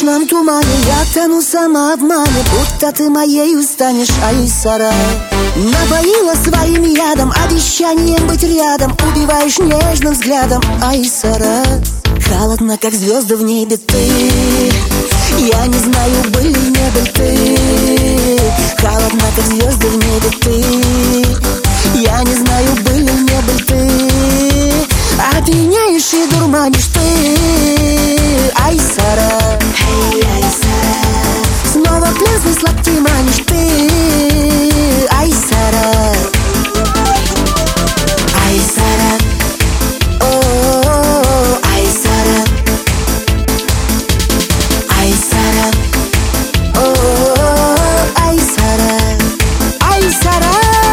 ночном тумане я тону сама в мане, будто ты моею станешь, Айсара. Напоила своим ядом, обещанием быть рядом, убиваешь нежным взглядом, Айсара. Холодно, как звезды в небе ты, я не знаю, был ли не был ты. Холодно, как звезды в небе ты, я не знаю, был ли не был ты. Опьяняешь и дурманишь ты, Айсара. Эй, Айсара. Снова плясный сладкий манишь ты, Айсара. Айсара. О, Айсара. Айсара. О, Айсара. Айсара.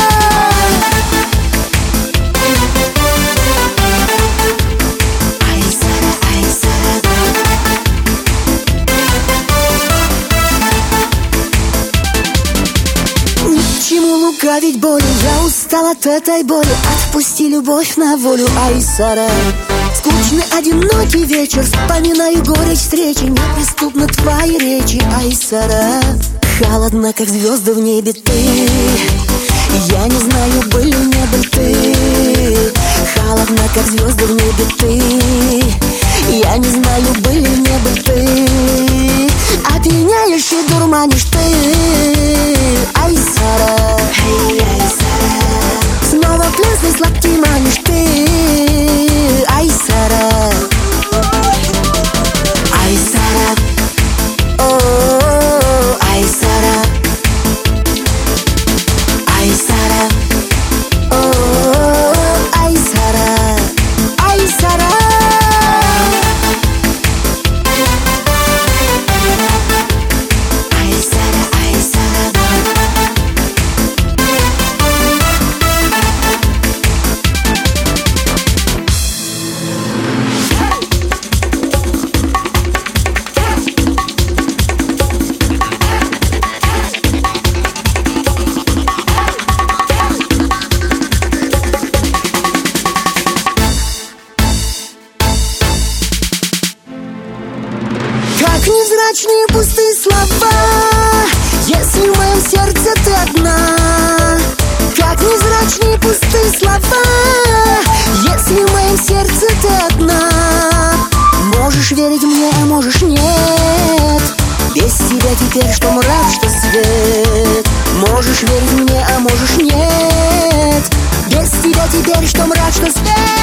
Лукавить боли, я устал от этой боли. Отпусти любовь на волю, Айсара. Скучный одинокий вечер, вспоминаю горечь встречи, неприступны твои речи, Айсара. Холодно, как звезды в небе ты, я не знаю, был ли не был ты. Холодно, как звезды в небе ты, я не знаю, был ли не был ты. Опьяняешь и дурманишь ты, Айсара. Эй, Айсара. Снова плясный сладкий манишь ты, Айсара. Айсара. О, Айсара. Айсара. О, Айсара. Айсара. Как невзрачные пустые слова, если в моем сердце ты одна. Как невзрачные пустые слова, если в моем сердце ты одна. Можешь верить мне, а можешь нет. Без тебя теперь что мрак, что свет. Можешь верить мне, а можешь нет. Без тебя теперь что мрак, что свет.